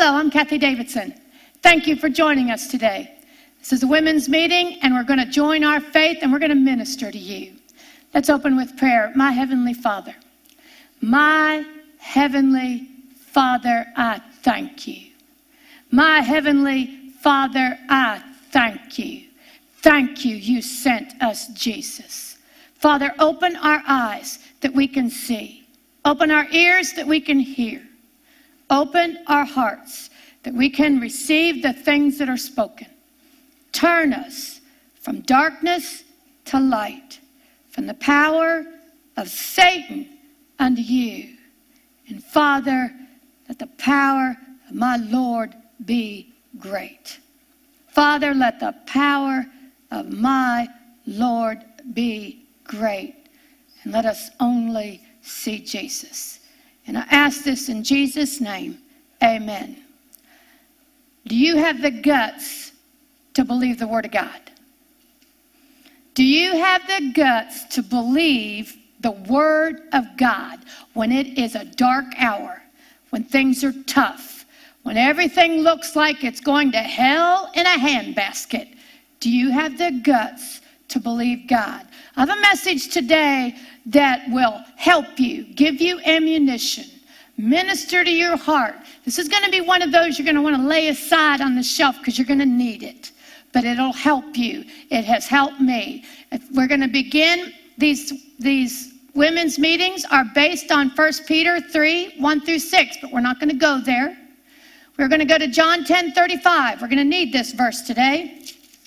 Hello, I'm Kathy Davidson. Thank you for joining us today. This is a women's meeting, and we're going to join our faith, and we're going to minister to you. Let's open with prayer. My Heavenly Father, my Heavenly Father, I thank you. My Heavenly Father, I thank you. Thank you, you sent us Jesus. Father, open our eyes that we can see. Open our ears that we can hear. Open our hearts that we can receive the things that are spoken. Turn us from darkness to light, from the power of Satan unto you. And Father, let the power of my Lord be great. Father, let the power of my Lord be great. And let us only see Jesus. And I ask this in Jesus' name, amen. Do you have the guts to believe the Word of God? Do you have the guts to believe the Word of God when it is a dark hour, when things are tough, when everything looks like it's going to hell in a handbasket? Do you have the guts to believe God? I have a message today that will help you, give you ammunition, minister to your heart. This is going to be one of those you're going to want to lay aside on the shelf because you're going to need it. But it'll help you. It has helped me. We're going to begin. These women's meetings are based on 1 Peter 3, 1 through 6, but we're not going to go there. We're going to go to John 10:35. We're going to need this verse today.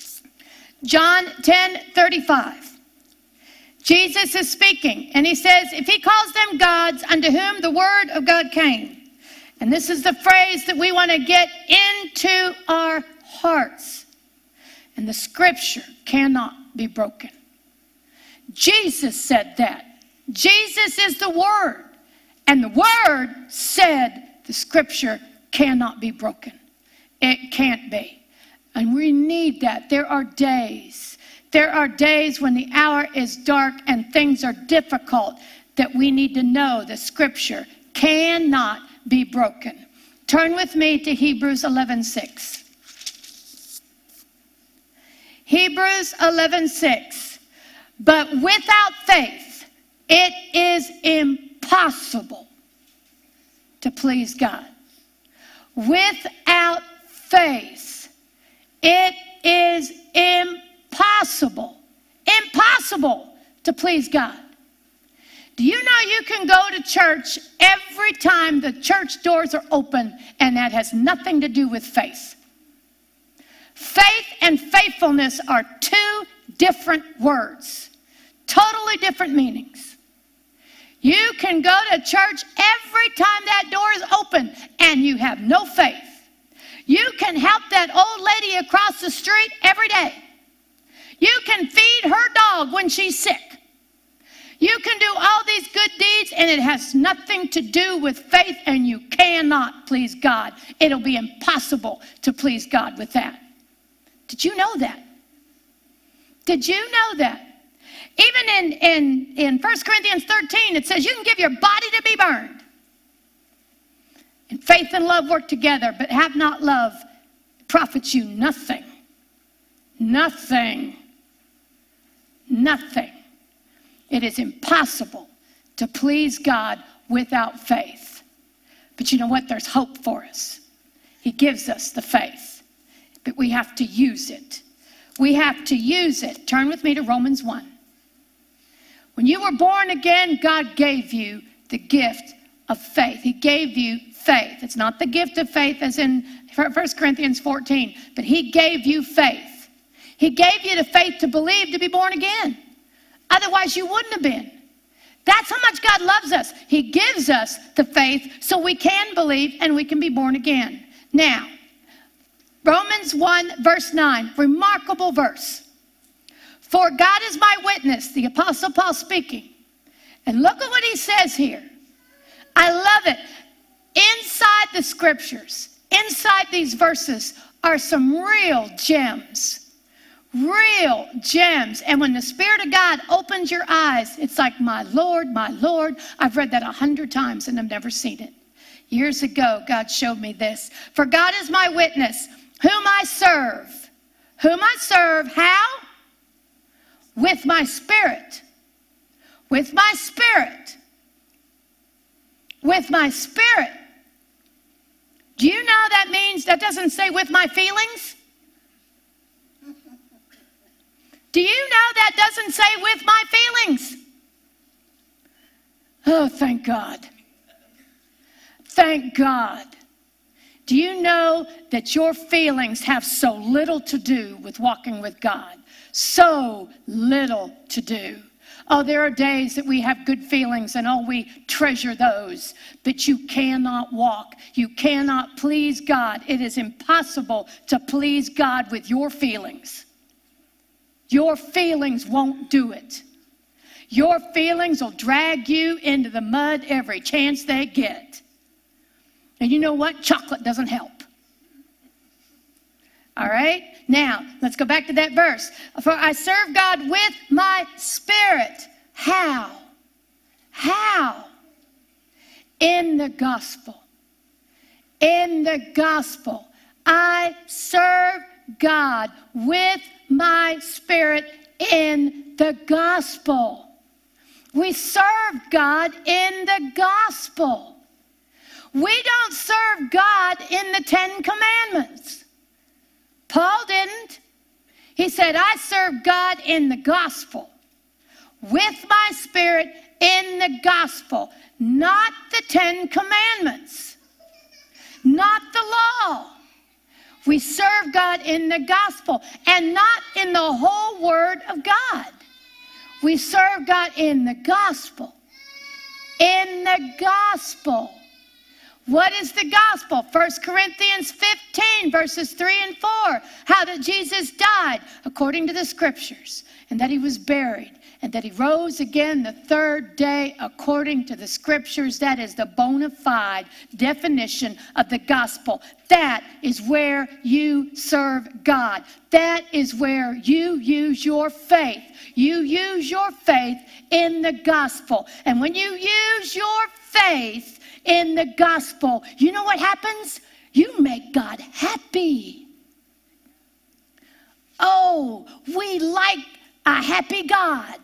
John 10:35. Jesus is speaking, and he says, if he calls them gods unto whom the word of God came. And this is the phrase that we want to get into our hearts. And the scripture cannot be broken. Jesus said that. Jesus is the word. And the word said the scripture cannot be broken. It can't be. And we need that. There are days when the hour is dark and things are difficult that we need to know the scripture cannot be broken. Turn with me to Hebrews 11:6. Hebrews 11:6. But without faith, it is impossible to please God. Without faith, it is impossible to please God. Do you know you can go to church every time the church doors are open, and that has nothing to do with faith? Faith and faithfulness are two different words, totally different meanings. You can go to church every time that door is open and you have no faith. You can help that old lady across the street every day. You can feed her dog when she's sick. You can do all these good deeds, and it has nothing to do with faith, and you cannot please God. It'll be impossible to please God with that. Did you know that? Did you know that? Even in 1 Corinthians 13, it says you can give your body to be burned. And faith and love work together, but have not love, it profits you nothing. Nothing. Nothing. It is impossible to please God without faith. But you know what? There's hope for us. He gives us the faith, but we have to use it. We have to use it. Turn with me to Romans 1. When you were born again, God gave you the gift of faith. He gave you faith. It's not the gift of faith as in 1 Corinthians 14, but he gave you faith. He gave you the faith to believe to be born again. Otherwise, you wouldn't have been. That's how much God loves us. He gives us the faith so we can believe and we can be born again. Now, Romans 1, verse 9, remarkable verse. For God is my witness, the Apostle Paul speaking. And look at what he says here. I love it. Inside the scriptures, inside these verses are some real gems. Real gems. And when the Spirit of God opens your eyes, it's like, my Lord, I've read that 100 times and I've never seen it. Years ago, God showed me this. For God is my witness, whom I serve. Whom I serve, how? With my spirit. With my spirit. With my spirit. Do you know that means, that doesn't say with my feelings? Do you know that doesn't say with my feelings? Oh, thank God. Thank God. Do you know that your feelings have so little to do with walking with God? So little to do. Oh, there are days that we have good feelings and oh, we treasure those. But you cannot walk. You cannot please God. It is impossible to please God with your feelings. Your feelings won't do it. Your feelings will drag you into the mud every chance they get. And you know what? Chocolate doesn't help. All right? Now, let's go back to that verse. For I serve God with my spirit. How? How? In the gospel. In the gospel. I serve God with my spirit in the gospel. We serve God in the gospel. We don't serve God in the 10 Commandments. Paul didn't. He said, I serve God in the gospel. With my spirit in the gospel. Not the 10 Commandments. Not the law. We serve God in the gospel. And not in the whole word of God. We serve God in the gospel. In the gospel. What is the gospel? 1 Corinthians 15, verses 3 and 4. How that Jesus died according to the scriptures, and that he was buried, and that he rose again the third day according to the scriptures. That is the bona fide definition of the gospel. That is where you serve God. That is where you use your faith. You use your faith in the gospel. And when you use your faith in the gospel, you know what happens? You make God happy. Oh, we like a happy God.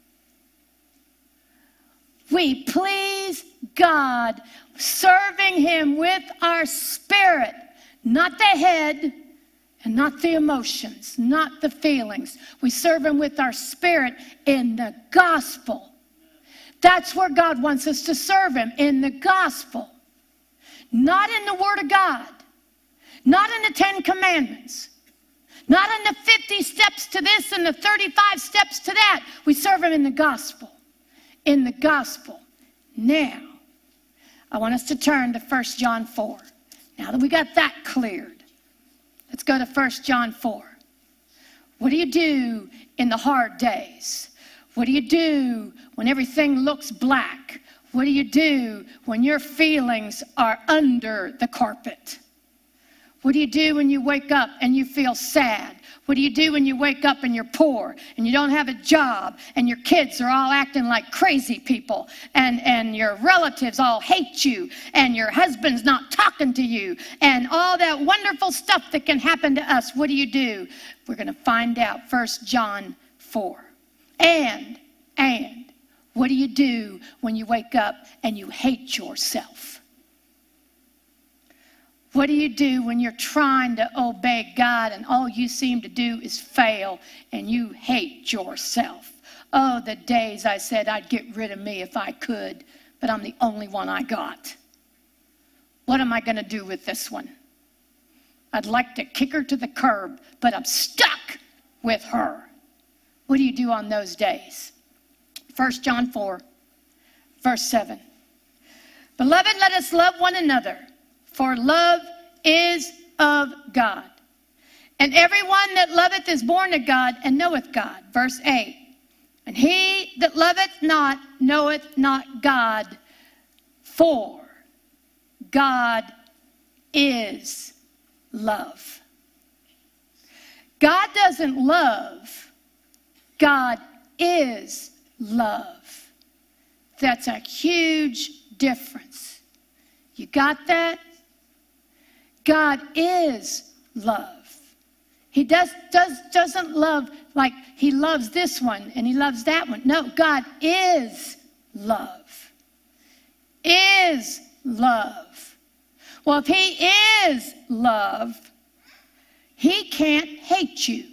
We please God, serving him with our spirit, not the head and not the emotions, not the feelings. We serve him with our spirit in the gospel. That's where God wants us to serve him, in the gospel. Not in the Word of God. Not in the 10 Commandments. Not in the 50 steps to this and the 35 steps to that. We serve him in the gospel. In the gospel. Now, I want us to turn to 1 John 4. Now that we got that cleared, let's go to 1 John 4. What do you do in the hard days? What do you do when everything looks black? What do you do when your feelings are under the carpet? What do you do when you wake up and you feel sad? What do you do when you wake up and you're poor and you don't have a job and your kids are all acting like crazy people and your relatives all hate you and your husband's not talking to you and all that wonderful stuff that can happen to us? What do? We're going to find out. 1 John 4. And what do you do when you wake up and you hate yourself? What do you do when you're trying to obey God and all you seem to do is fail and you hate yourself? Oh, the days I said I'd get rid of me if I could, but I'm the only one I got. What am I going to do with this one? I'd like to kick her to the curb, but I'm stuck with her. What do you do on those days? 1 John 4, verse 7. Beloved, let us love one another, for love is of God. And everyone that loveth is born of God and knoweth God. Verse 8. And he that loveth not knoweth not God, for God is love. God doesn't love. God is love. That's a huge difference. You got that? God is love. He doesn't love like he loves this one and he loves that one. No, God is love. Is love. Well, if he is love, he can't hate you.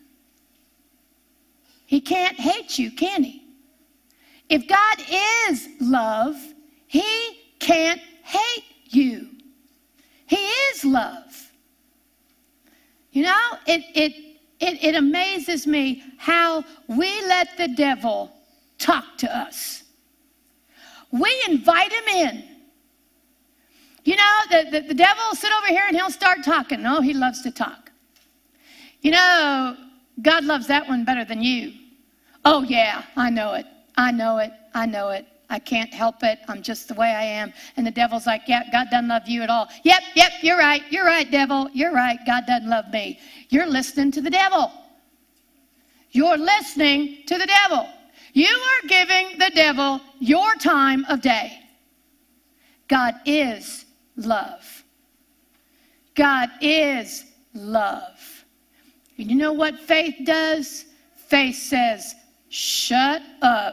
He can't hate you, can he? If God is love, he can't hate you. He is love. You know, it amazes me how we let the devil talk to us. We invite him in. You know, the devil will sit over here and he'll start talking. Oh, he loves to talk. You know, God loves that one better than you. Oh, yeah, I know it. I know it. I know it. I can't help it. I'm just the way I am. And the devil's like, yeah, God doesn't love you at all. Yep, you're right. You're right, devil. You're right. God doesn't love me. You're listening to the devil. You're listening to the devil. You are giving the devil your time of day. God is love. God is love. And you know what faith does? Faith says, shut up.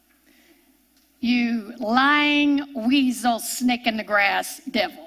You lying weasel, snake in the grass devil.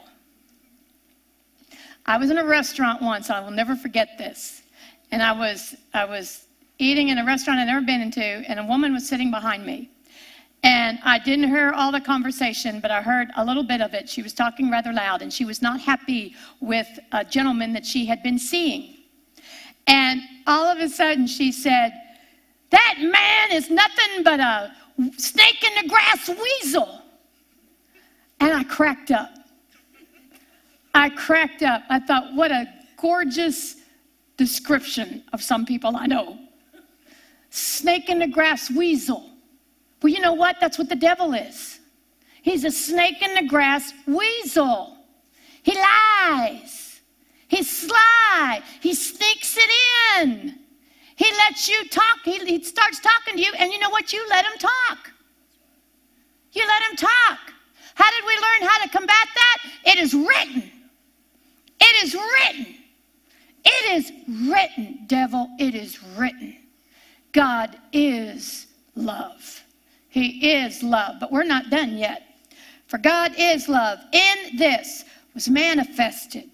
I was in a restaurant once, I will never forget this. And I was eating in a restaurant I'd never been into, and a woman was sitting behind me. And I didn't hear all the conversation, but I heard a little bit of it. She was talking rather loud, and she was not happy with a gentleman that she had been seeing. And all of a sudden she said, that man is nothing but a snake in the grass weasel. And I cracked up. I thought, what a gorgeous description of some people I know. Snake in the grass weasel. Well, you know what? That's what the devil is. He's a snake in the grass weasel. He lies. He's sly. He sneaks it in. He lets you talk. He starts talking to you, and you know what? You let him talk. You let him talk. How did we learn how to combat that? It is written. It is written. It is written, devil. It is written. God is love. He is love, but we're not done yet. For God is love. In this was manifested,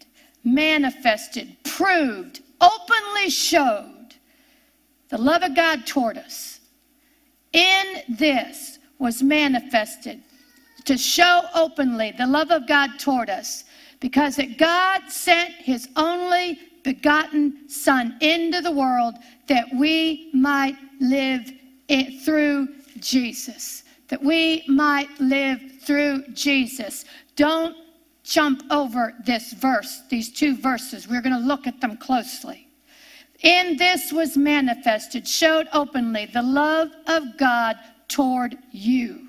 proved, openly showed the love of God toward us. In this was manifested to show openly the love of God toward us, because that God sent his only begotten Son into the world that we might live through Jesus. That we might live through Jesus. Don't jump over this verse, these two verses. We're going to look at them closely. In this was manifested, showed openly the love of God toward you.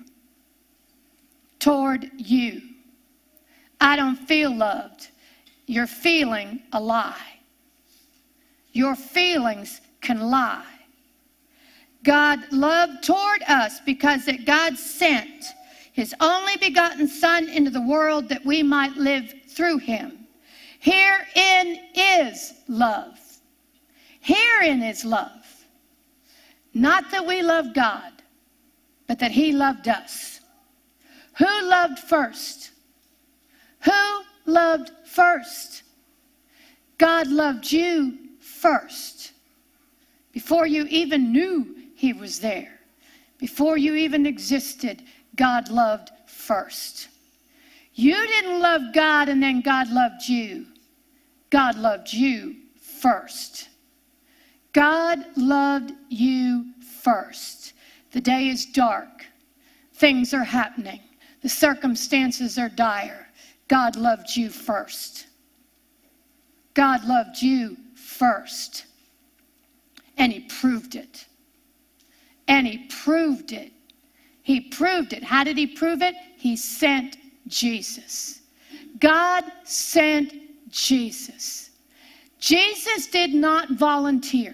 Toward you. I don't feel loved. You're feeling a lie. Your feelings can lie. God loved toward us because that God sent his only begotten Son into the world that we might live through him. Herein is love. Herein is love. Not that we love God, but that he loved us. Who loved first? Who loved first? God loved you first. Before you even knew he was there. Before you even existed, God loved first. You didn't love God and then God loved you. God loved you first. God loved you first. The day is dark. Things are happening. The circumstances are dire. God loved you first. God loved you first. And he proved it. And he proved it. He proved it. How did he prove it? He sent Jesus. God sent Jesus. Jesus did not volunteer.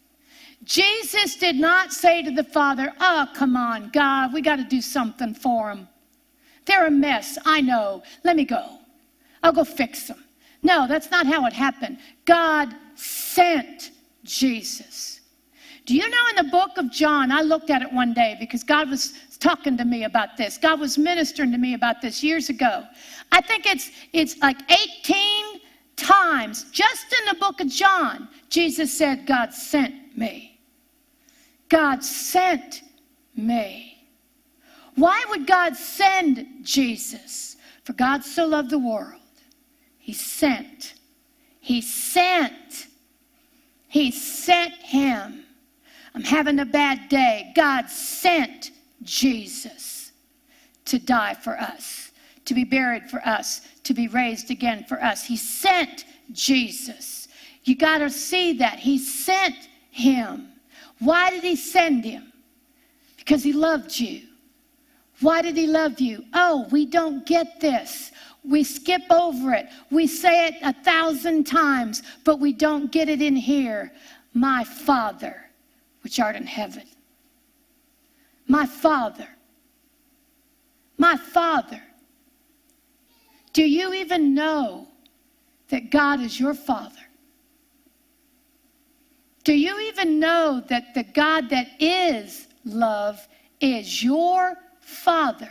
Jesus did not say to the Father, oh, come on, God, we got to do something for him. They're a mess. I know. Let me go. I'll go fix them. No, that's not how it happened. God sent Jesus. Do you know in the book of John, I looked at it one day because God was talking to me about this. God was ministering to me about this years ago. I think it's like 18 times just in the book of John, Jesus said, God sent me. God sent me. Why would God send Jesus? For God so loved the world. He sent. He sent. He sent him. I'm having a bad day. God sent Jesus to die for us, to be buried for us, to be raised again for us. He sent Jesus. You got to see that. He sent him. Why did he send him? Because he loved you. Why did he love you? Oh, we don't get this. We skip over it. We say it 1,000 times, but we don't get it in here. My Father, which art in heaven. My Father. My Father. Do you even know that God is your Father? Do you even know that the God that is love is your Father?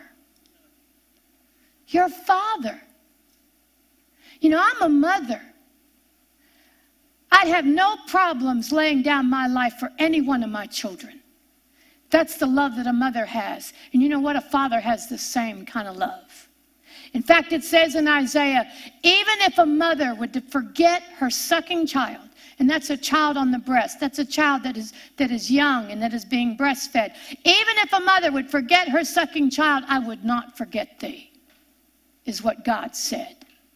Your Father. You know, I'm a mother. I'd have no problems laying down my life for any one of my children. That's the love that a mother has. And you know what? A father has the same kind of love. In fact, it says in Isaiah, even if a mother were to forget her sucking child, and that's a child on the breast, that's a child that is young and that is being breastfed. Even if a mother would forget her sucking child, I would not forget thee, is what God said.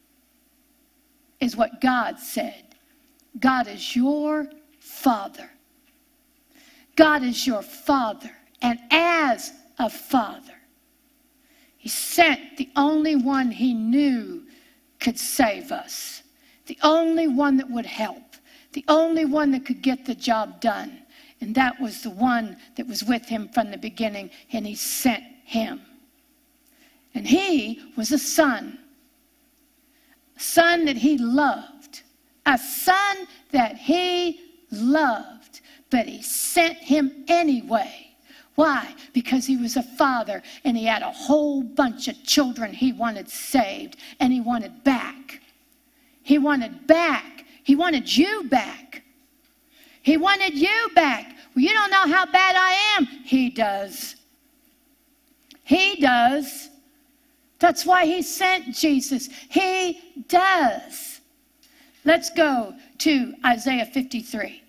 Is what God said. God is your Father. God is your Father. And as a Father, he sent the only one he knew could save us. The only one that would help. The only one that could get the job done. And that was the one that was with him from the beginning. And he sent him. And he was a son. A son that he loved. A son that he loved. But he sent him anyway. Why? Because he was a father and he had a whole bunch of children he wanted saved and he wanted back. He wanted back. He wanted you back. He wanted you back. Well, you don't know how bad I am. He does. He does. That's why he sent Jesus. He does. Let's go to Isaiah 53.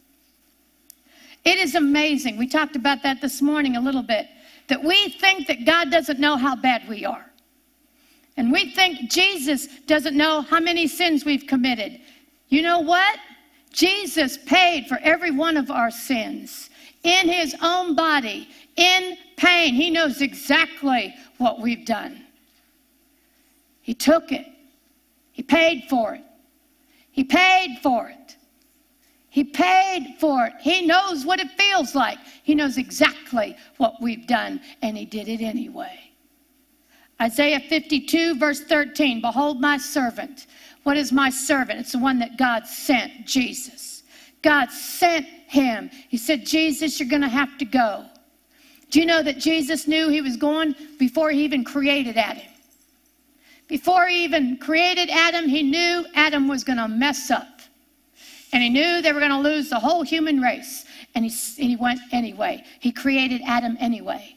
It is amazing. We talked about that this morning a little bit. That we think that God doesn't know how bad we are. And we think Jesus doesn't know how many sins we've committed. You know what? Jesus paid for every one of our sins in his own body, in pain. He knows exactly what we've done. He took it. He paid for it. He paid for it. He paid for it. He knows what it feels like. He knows exactly what we've done, and he did it anyway. Isaiah 52, verse 13, behold my servant. What is my servant? It's the one that God sent, Jesus. God sent him. He said, Jesus, you're going to have to go. Do you know that Jesus knew he was going before he even created Adam? Before he even created Adam, he knew Adam was going to mess up. And he knew they were going to lose the whole human race. And he went anyway. He created Adam anyway.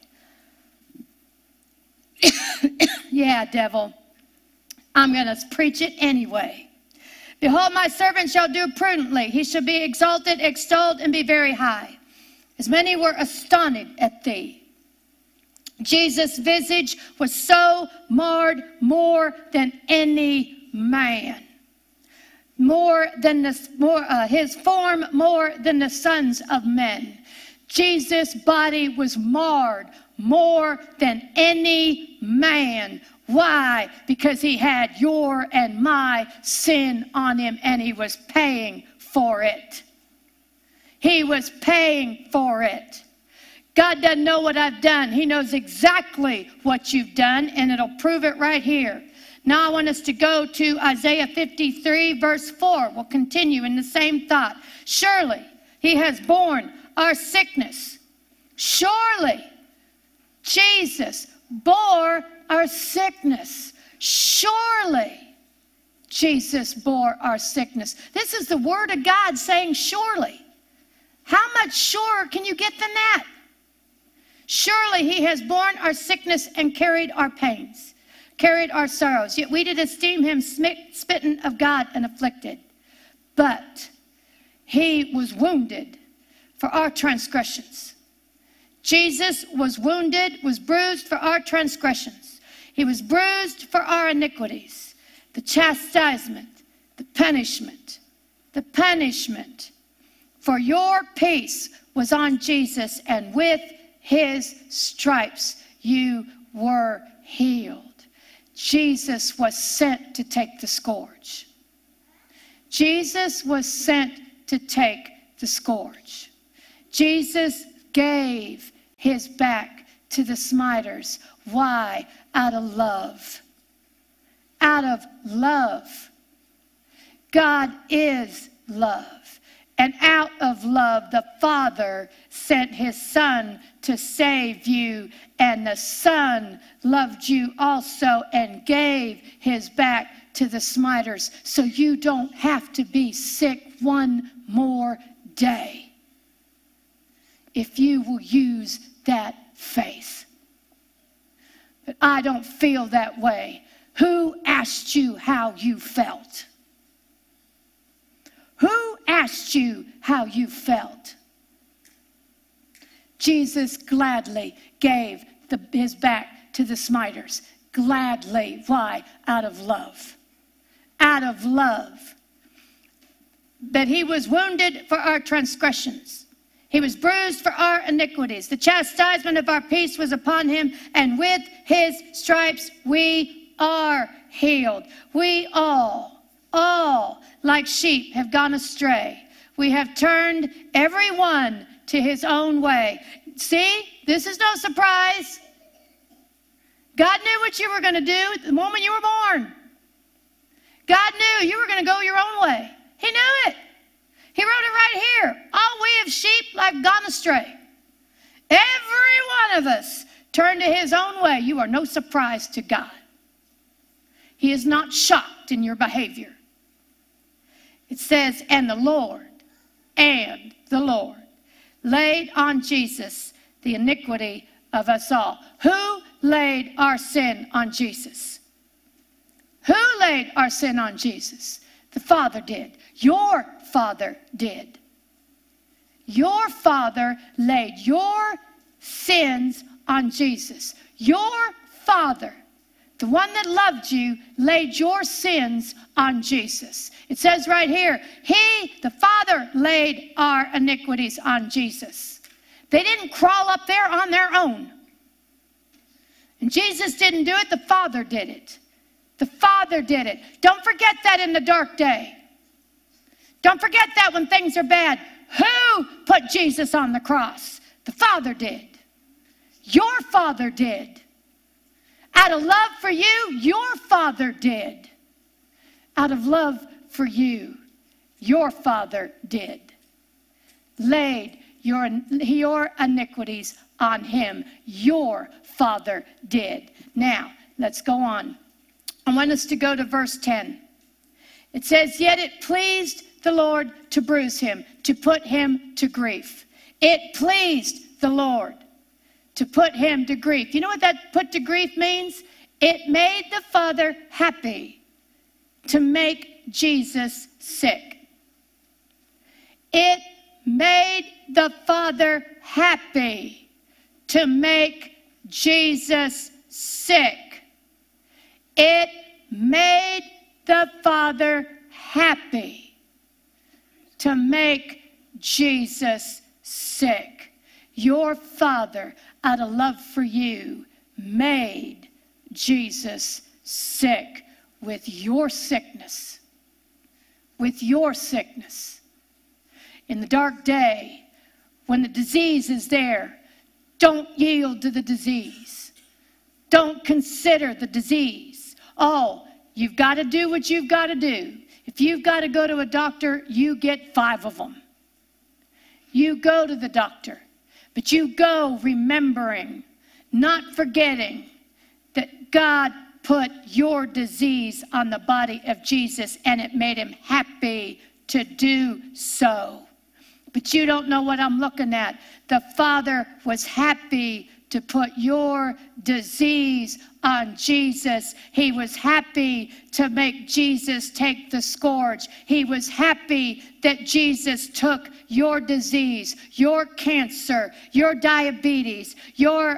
Yeah, devil. I'm going to preach it anyway. Behold, my servant shall do prudently. He shall be exalted, extolled, and be very high. As many were astonished at thee. Jesus' visage was so marred more than any man. His form more than the sons of men. Jesus' body was marred more than any man. Why? Because he had your and my sin on him, and he was paying for it. He was paying for it. God doesn't know what I've done. He knows exactly what you've done, and it'll prove it right here. Now I want us to go to Isaiah 53, verse 4. We'll continue in the same thought. Surely he has borne our sickness. Surely Jesus bore our sickness. Surely Jesus bore our sickness. This is the word of God saying surely. How much surer can you get than that? Surely he has borne our sickness and carried our pains, carried our sorrows. Yet we did esteem him smitten of God and afflicted. But he was wounded for our transgressions. Jesus was wounded, was bruised for our transgressions. He was bruised for our iniquities. The chastisement, the punishment for your peace was on Jesus, and with his stripes you were healed. Jesus was sent to take the scourge. Jesus was sent to take the scourge. Jesus gave his back to the smiters. Why? Out of love. Out of love. God is love. And out of love, the Father sent his Son to save you. And the Son loved you also and gave his back to the smiters. So you don't have to be sick one more day if you will use that faith. But I don't feel that way. Who asked you how you felt? Who asked you how you felt? Jesus gladly gave his back to the smiters. Gladly. Why? Out of love. Out of love. But he was wounded for our transgressions. He was bruised for our iniquities. The chastisement of our peace was upon him, and with his stripes we are healed. We all like sheep have gone astray. We have turned every one to his own way. See, this is no surprise. God knew what you were going to do the moment you were born. God knew you were going to go your own way. He knew it. He wrote it right here. All we have sheep like gone astray. Every one of us turned to his own way. You are no surprise to God. He is not shocked in your behavior. It says, and the Lord laid on Jesus the iniquity of us all. Who laid our sin on Jesus? Who laid our sin on Jesus? The Father did. Your Father did. Your Father laid your sins on Jesus. Your Father, the one that loved you, laid your sins on Jesus. It says right here, the Father laid our iniquities on Jesus. They didn't crawl up there on their own. And Jesus didn't do it, the Father did it. The Father did it. Don't forget that in the dark day. Don't forget that when things are bad. Who put Jesus on the cross? The Father did. Your Father did. Out of love for you, your Father did. Out of love for you, your Father did. Laid your iniquities on him. Your Father did. Now, let's go on. I want us to go to verse 10. It says, yet it pleased the Lord to bruise him, to put him to grief. It pleased the Lord to put him to grief. You know what that put to grief means? It made the Father happy to make Jesus sick. It made the Father happy to make Jesus sick. It made the Father happy to make Jesus sick. Your Father, out of love for you, made Jesus sick with your sickness. With your sickness. In the dark day, when the disease is there, Don't yield to the disease. Don't consider the disease. Oh, you've got to do what you've got to do. If you've got to go to a doctor, you get 5 of them. You go to the doctor, but you go remembering, not forgetting that God put your disease on the body of Jesus and it made him happy to do so. But you don't know what I'm looking at. The Father was happy to put your disease on Jesus. He was happy to make Jesus take the scourge. He was happy that Jesus took your disease, your cancer, your diabetes, your,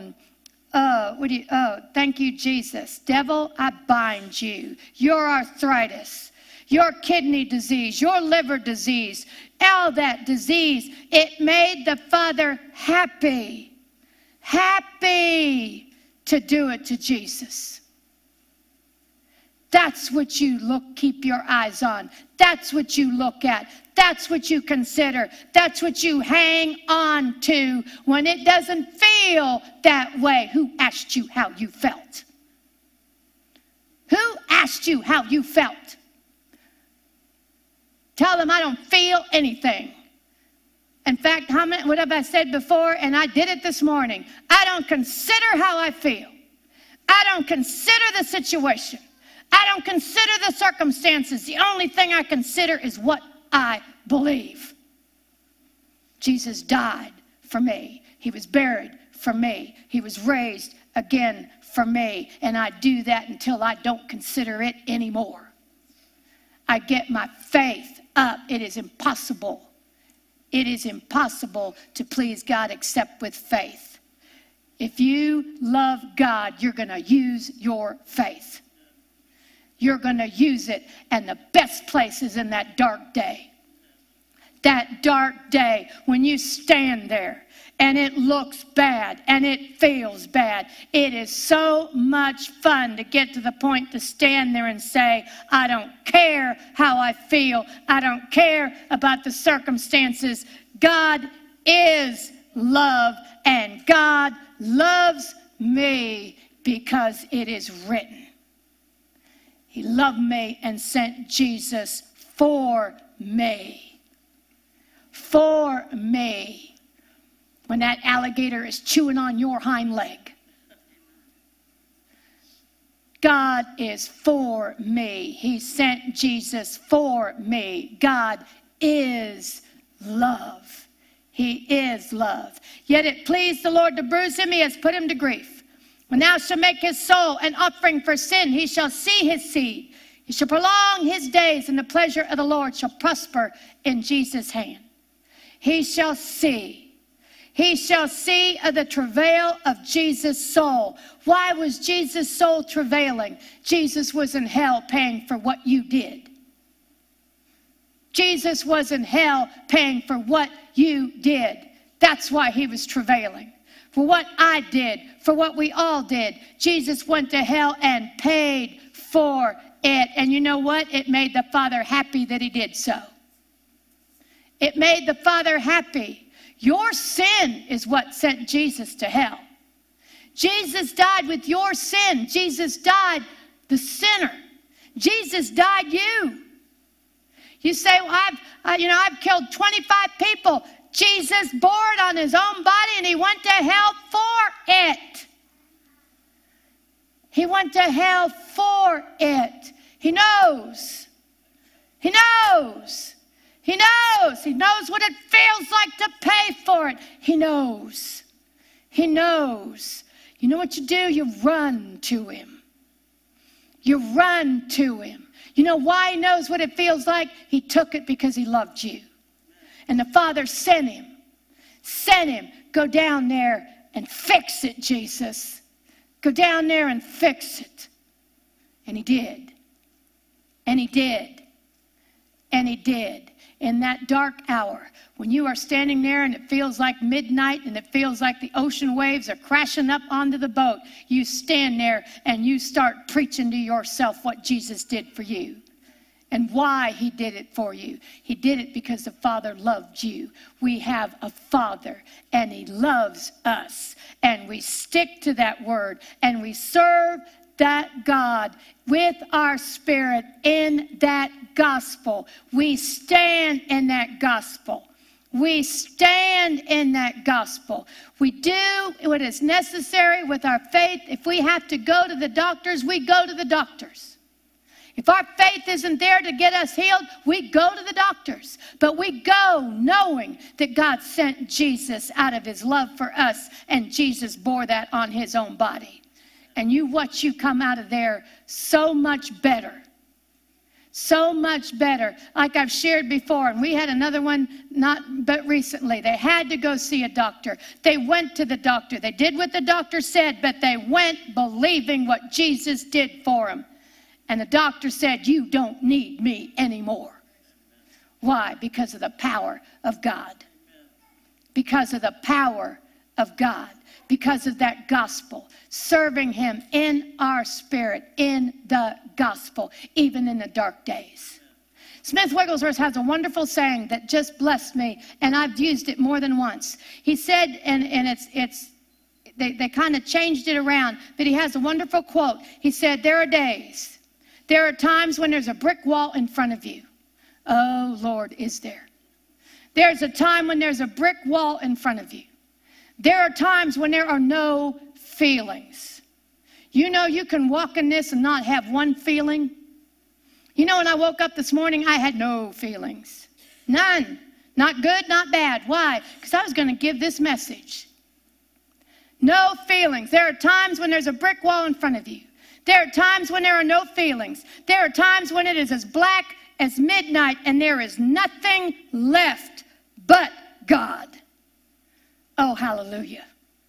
thank you, Jesus. Devil, I bind you. Your arthritis, your kidney disease, your liver disease, all that disease. It made the Father happy to do it to Jesus. That's what you keep your eyes on. That's what you look at. That's what you consider. That's what you hang on to when it doesn't feel that way. Who asked you how you felt? Who asked you how you felt? Tell them I don't feel anything. In fact, what have I said before? And I did it this morning. I don't consider how I feel. I don't consider the situation. I don't consider the circumstances. The only thing I consider is what I believe. Jesus died for me. He was buried for me. He was raised again for me. And I do that until I don't consider it anymore. I get my faith up. It is impossible. It is impossible to please God except with faith. If you love God, you're going to use your faith. You're going to use it. And the best place is in that dark day. That dark day when you stand there and it looks bad and it feels bad. It is so much fun to get to the point to stand there and say, I don't care how I feel. I don't care about the circumstances. God is love and God loves me because it is written. He loved me and sent Jesus for me. For me. When that alligator is chewing on your hind leg. God is for me. He sent Jesus for me. God is love. He is love. Yet it pleased the Lord to bruise him. He has put him to grief. When thou shalt make his soul an offering for sin, he shall see his seed. He shall prolong his days, and the pleasure of the Lord shall prosper in Jesus' hand. He shall see. He shall see of the travail of Jesus' soul. Why was Jesus' soul travailing? Jesus was in hell paying for what you did. Jesus was in hell paying for what you did. That's why he was travailing. For what I did, for what we all did. Jesus went to hell and paid for it. And you know what? It made the Father happy that he did so. It made the Father happy. Your sin is what sent Jesus to hell. Jesus died with your sin. Jesus died the sinner. Jesus died you. You say, well, I've killed 25 people. Jesus bore it on his own body and he went to hell for it. He went to hell for it. He knows. He knows. He knows. He knows what it feels like to pay for it. He knows. He knows. You know what you do? You run to him. You run to him. You know why he knows what it feels like? He took it because he loved you. And the Father sent him. Sent him. Go down there and fix it, Jesus. Go down there and fix it. And he did. And he did. And he did. In that dark hour, when you are standing there and it feels like midnight and it feels like the ocean waves are crashing up onto the boat, you stand there and you start preaching to yourself what Jesus did for you. and why he did it for you. He did it because the Father loved you. We have a Father, and he loves us. And we stick to that word, and we serve that God with our spirit in that gospel. We stand in that gospel. We stand in that gospel. We do what is necessary with our faith. If we have to go to the doctors, we go to the doctors. If our faith isn't there to get us healed, we go to the doctors. But we go knowing that God sent Jesus out of his love for us, and Jesus bore that on his own body. And you watch you come out of there so much better. So much better. Like I've shared before, and we had another one but recently. They had to go see a doctor. They went to the doctor. They did what the doctor said, but they went believing what Jesus did for them. And the doctor said, you don't need me anymore. Why? Because of the power of God. Because of the power of God. Because of that gospel. Serving him in our spirit, in the gospel, even in the dark days. Smith Wigglesworth has a wonderful saying that just blessed me, and I've used it more than once. He said, and they kind of changed it around, but he has a wonderful quote. He said, there are times when there's a brick wall in front of you. Oh, Lord, is there? There's a time when there's a brick wall in front of you. There are times when there are no feelings. You know, you can walk in this and not have one feeling. You know, when I woke up this morning, I had no feelings. None. Not good, not bad. Why? Because I was going to give this message. No feelings. There are times when there's a brick wall in front of you. There are times when there are no feelings. There are times when it is as black as midnight and there is nothing left but God. Oh, hallelujah.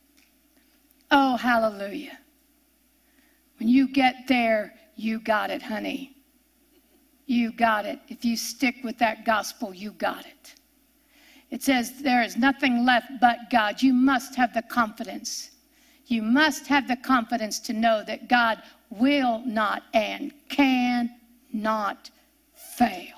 Oh, hallelujah. When you get there, you got it, honey. You got it. If you stick with that gospel, you got it. It says there is nothing left but God. You must have the confidence. You must have the confidence to know that God will not and cannot fail.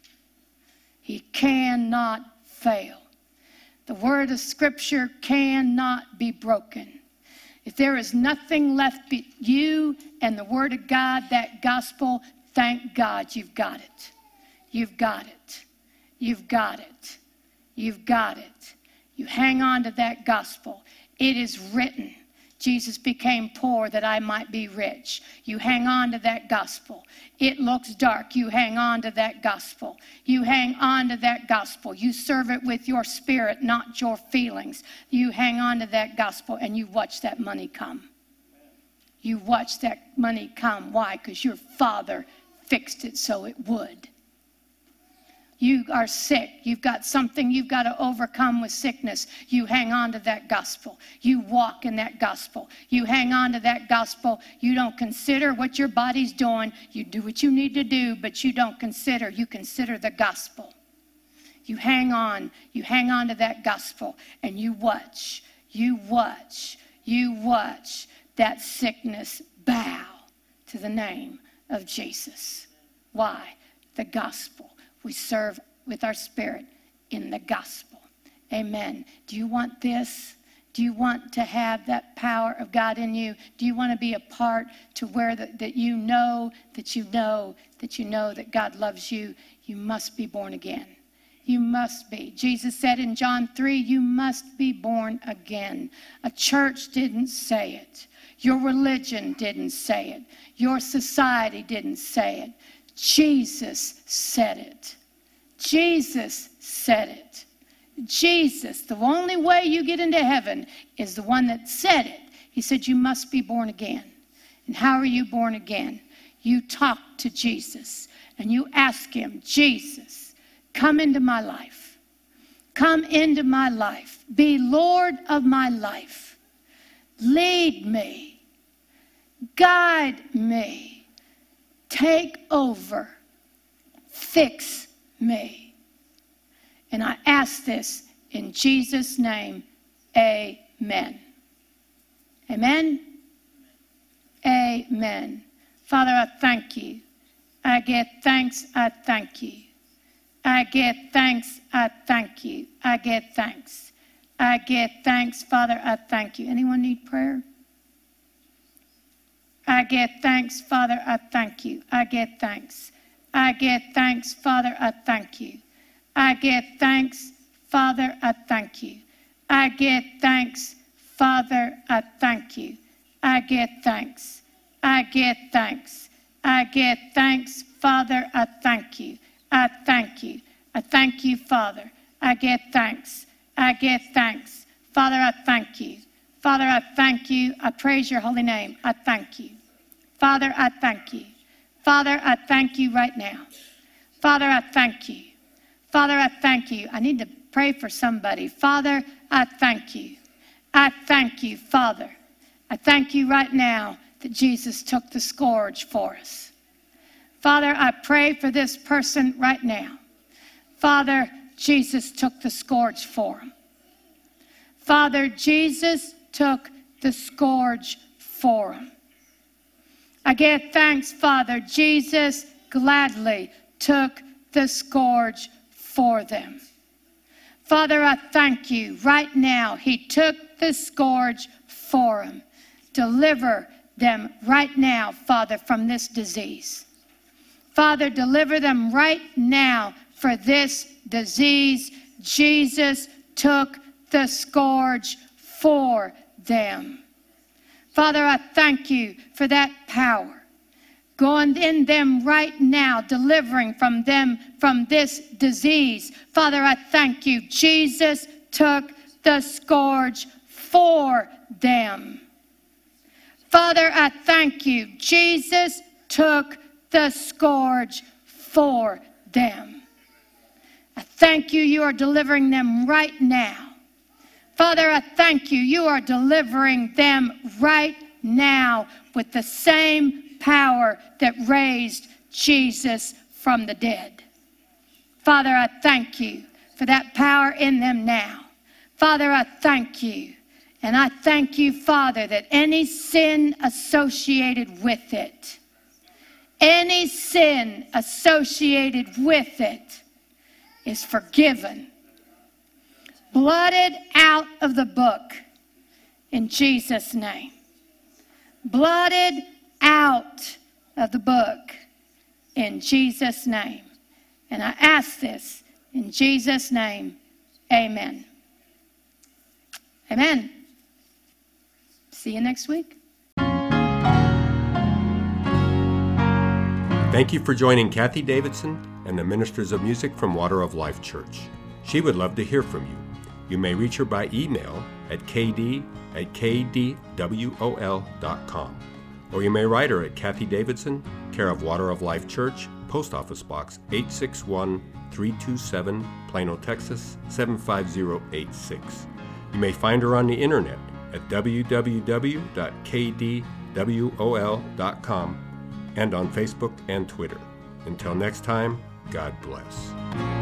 He cannot fail. The word of Scripture cannot be broken. If there is nothing left but you and the word of God, that gospel, thank God you've got it. You've got it. You've got it. You've got it. You hang on to that gospel. It is written. Jesus became poor that I might be rich. You hang on to that gospel. It looks dark. You hang on to that gospel. You hang on to that gospel. You serve it with your spirit, not your feelings. You hang on to that gospel and you watch that money come. You watch that money come. Why? Because your Father fixed it so it would. You are sick. You've got something you've got to overcome with sickness. You hang on to that gospel. You walk in that gospel. You hang on to that gospel. You don't consider what your body's doing. You do what you need to do, but you don't consider. You consider the gospel. You hang on. You hang on to that gospel, and you watch. You watch. You watch that sickness bow to the name of Jesus. Why? The gospel. We serve with our spirit in the gospel. Amen. Do you want this? Do you want to have that power of God in you? Do you want to be a part to where that you know that God loves you? You must be born again. You must be. Jesus said in John 3, you must be born again. A church didn't say it. Your religion didn't say it. Your society didn't say it. Jesus said it. Jesus said it. Jesus, the only way you get into heaven is the one that said it. He said you must be born again. And how are you born again? You talk to Jesus and you ask him, Jesus, come into my life. Come into my life. Be Lord of my life. Lead me. Guide me. Take over. Fix me. And I ask this in Jesus' name. Amen. Amen. Amen. Father, I thank you I give thanks, I thank you. I give thanks, I thank you. I give thanks. I give thanks, Father, I thank you. Anyone need prayer? I give thanks, Father, I thank you. I give thanks. I give thanks, Father, I thank you. I give thanks, Father, I thank you. I give thanks, Father, I thank you. I give thanks. I give thanks. I give thanks, Father, I thank you. I thank you. I thank you, Father. I give thanks. I give thanks. Father, I thank you. Father, I thank you. I praise your holy name. I thank you. Father, I thank you. Father, I thank you right now. Father, I thank you. Father, I thank you. I need to pray for somebody. Father, I thank you. I thank you, Father. I thank you right now that Jesus took the scourge for us. Father, I pray for this person right now. Father, Jesus took the scourge for him. Father, Jesus took the scourge for him. I give thanks, Father. Jesus gladly took the scourge for them. Father, I thank you. Right now, he took the scourge for them. Deliver them right now, Father, from this disease. Father, deliver them right now for this disease. Jesus took the scourge for them. Father, I thank you for that power going in them right now, delivering from them from this disease. Father, I thank you. Jesus took the scourge for them. Father, I thank you. Jesus took the scourge for them. I thank you. You are delivering them right now. Father, I thank you. You are delivering them right now with the same power that raised Jesus from the dead. Father, I thank you for that power in them now. Father, I thank you. And I thank you, Father, that any sin associated with it, any sin associated with it is forgiven. Blotted out of the book in Jesus' name. Blotted out of the book in Jesus' name. And I ask this in Jesus' name. Amen. Amen. See you next week. Thank you for joining Kathy Davidson and the Ministers of Music from Water of Life Church. She would love to hear from you. You may reach her by email at kd@kdwol.com. Or you may write her at Kathy Davidson, care of Water of Life Church, Post Office Box 861-327, Plano, Texas 75086. You may find her on the internet at www.kdwol.com and on Facebook and Twitter. Until next time, God bless.